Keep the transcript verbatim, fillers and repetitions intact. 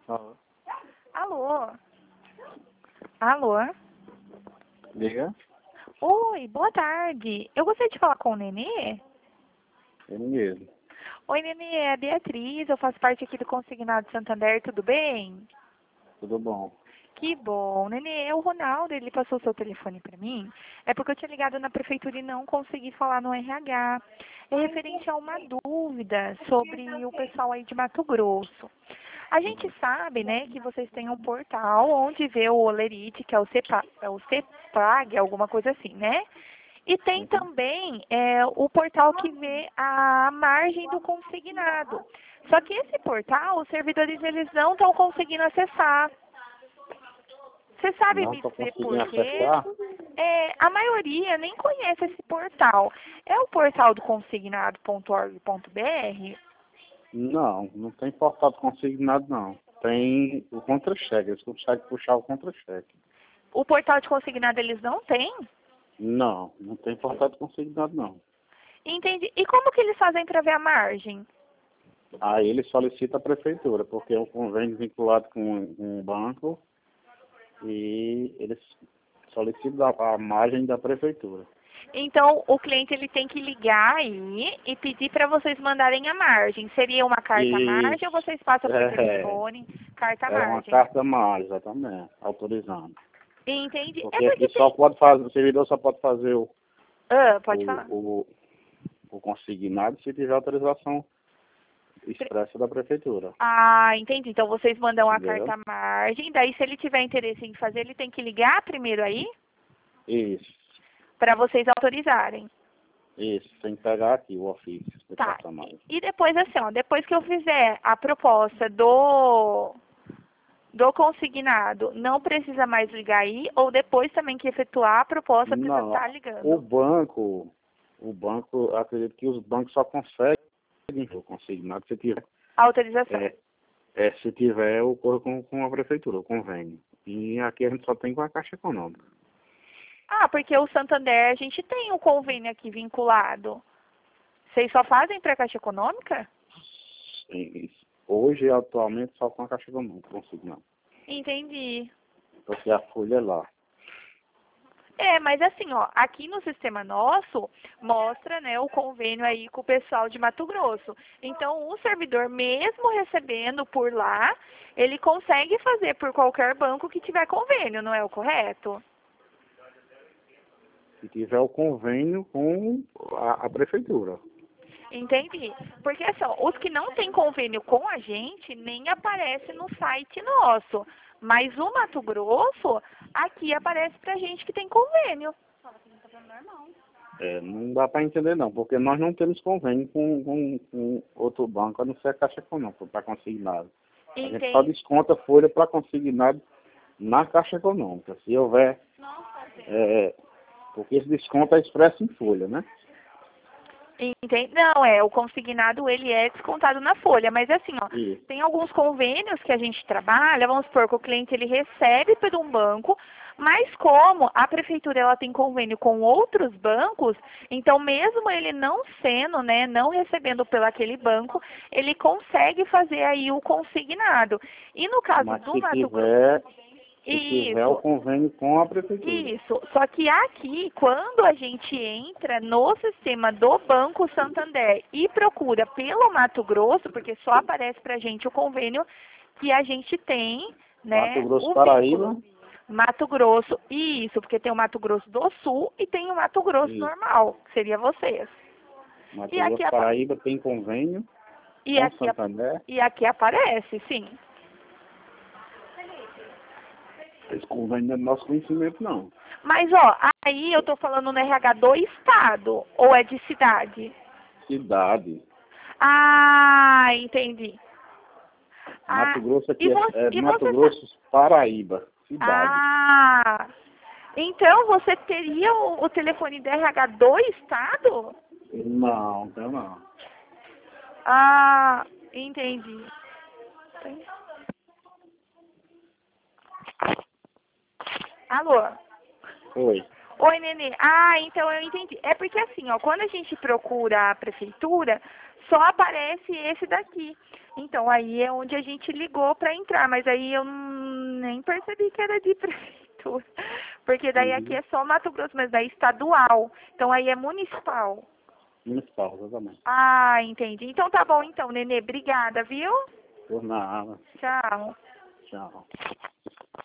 Alô? Alô? Alô? Diga? Oi, boa tarde. Eu gostaria de falar com o Nenê. Ele mesmo. Oi, Nenê, é a Beatriz. Eu faço parte aqui do Consignado Santander, tudo bem? Tudo bom? Que bom. Nenê, é o Ronaldo, ele passou o seu telefone para mim. É porque eu tinha ligado na prefeitura e não consegui falar no R H. É referente a uma dúvida sobre o pessoal aí de Mato Grosso. A gente sabe, né, que vocês têm um portal onde vê o Olerite, que é o CEPA, é o CEPAG, alguma coisa assim, né? E tem também é, o portal que vê a margem do consignado. Só que esse portal, os servidores eles não estão conseguindo acessar. Você sabe Não me estou dizer conseguindo por quê? acessar? É, a maioria nem conhece esse portal. É o portal do consignado ponto org ponto br? Não, não tem portal consignado não. Tem o contra-cheque, eles conseguem puxar o contra-cheque. O portal de consignado eles não têm? Não, não tem portal consignado não. Entendi. E como que eles fazem para ver a margem? Aí ele solicita a prefeitura, porque é um convênio vinculado com um banco e eles solicitam a a margem da prefeitura. Então, o cliente ele tem que ligar aí e pedir para vocês mandarem a margem. Seria uma carta margem ou Isso. vocês passam por É, telefone, carta é uma margem? carta margem, exatamente, autorizando. Entendi. É Porque porque aqui só tem... pode fazer, o servidor só pode fazer o, Ah, pode o, falar. o, o consignado se tiver autorização expressa da prefeitura. Ah, entendi. Então, vocês mandam a Entendeu? carta margem. Daí, se ele tiver interesse em fazer, ele tem que ligar primeiro aí Isso, para vocês autorizarem. isso. Tem que pegar aqui o ofício de Tá. carta margem. E depois, assim, ó, depois que eu fizer a proposta do do consignado, não precisa mais ligar aí, ou depois também que efetuar a proposta precisa Não, estar o ligando? banco, o banco, acredito que os bancos só conseguem o consignado se tiver, Autorização. é, é, se tiver o corpo com, com a prefeitura, o convênio. E aqui a gente só tem com a Caixa Econômica. Ah, porque o Santander, a gente tem um convênio aqui vinculado. Vocês só fazem para a Caixa Econômica? E- e hoje, atualmente, só com a Caixa Econômica, consignado. Entendi. Porque a folha é lá. É, mas assim, ó, aqui no sistema nosso, mostra, né, o convênio aí com o pessoal de Mato Grosso. Então, o servidor, mesmo recebendo por lá, ele consegue fazer por qualquer banco que tiver convênio, não é o correto? Se tiver o convênio com a, a prefeitura. Entendi. Porque assim, ó, os que não têm convênio com a gente, nem aparece no site nosso. Mas o Mato Grosso, aqui aparece pra gente que tem convênio. É, não dá para entender não, porque nós não temos convênio com, com, com outro banco, a não ser a Caixa Econômica, para consignado. A gente só Entendi. desconta folha para consignado na Caixa Econômica. Se houver, é, porque esse desconto é expresso em folha, né? Entendi. Não, é, o consignado ele é descontado na folha, mas assim, ó, Isso. tem alguns convênios que a gente trabalha, vamos supor que o cliente ele recebe por um banco, mas como a prefeitura ela tem convênio com outros bancos, então mesmo ele não sendo, né, não recebendo pelo aquele banco, ele consegue fazer aí o consignado. E no caso Mas do se Mato Grosso, tiver, se tiver o isso. convênio com a prefeitura. Isso, só que aqui, quando a gente entra no sistema do Banco Santander e procura pelo Mato Grosso, porque só aparece pra gente o convênio que a gente tem, Mato né, Grosso, o Paraíba, vínculo. Mato Grosso, isso, porque tem o Mato Grosso do Sul e tem o Mato Grosso e normal, que seria vocês. E Mato aqui, Grosso, apa- Paraíba tem convênio e com aqui, ap- Santander. e aqui aparece, sim. Esse convênio não é do nosso conhecimento, não. Mas, ó, aí eu tô falando no R H do estado, ou é de cidade? Cidade. Ah, entendi. Ah, Mato Grosso e aqui é, você, é e Mato você sa- Grosso, Paraíba. Cidade. Ah, então você teria o, o telefone do R H do estado? Não, então não. Ah, entendi. Alô? Oi. Oi, Nenê. Ah, então eu entendi. É porque assim, ó, quando a gente procura a prefeitura, só aparece esse daqui. Então, aí é onde a gente ligou para entrar, mas aí eu não- nem percebi que era de prefeitura. Porque daí aqui Uhum. é só Mato Grosso, mas daí estadual. Então, aí é municipal. Municipal, exatamente. Ah, entendi. Então, tá bom, então, Nenê. Obrigada, viu? Por nada. Tchau. Tchau.